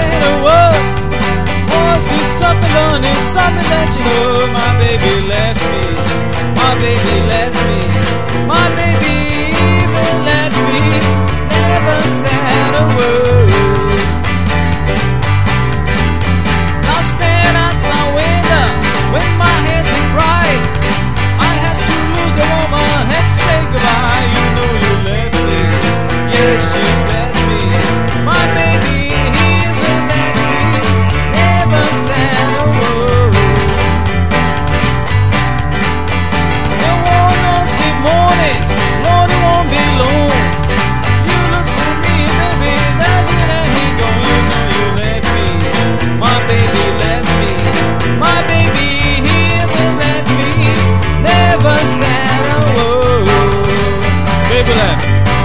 said a word. Was it something on it, something that you know? My baby left me, my baby left me, my baby even left me, never said a word. I stand at my window with my hands in pride. I had to lose the woman, had to say goodbye. You know you left me, yes she's left me. My baby even left me, never said a word. The war knows the morning, Lord it won't be long. You look for me, baby, that you let me go. You know you left me, my baby left me, my baby even left me, never said a word. Baby left.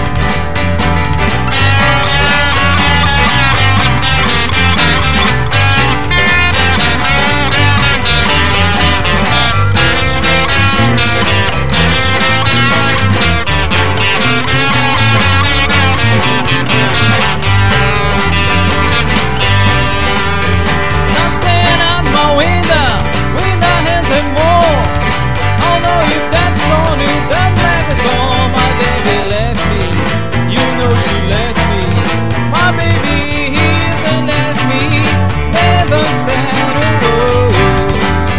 Now stand at my window, with my hands and more. Oh no, if that's gone, if that leg is gone, my baby left me. You know she left me. My baby even left me, never said a word.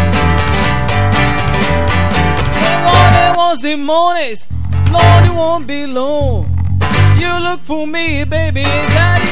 And all there was the mornings, Lord, it won't be long. You look for me, baby, daddy.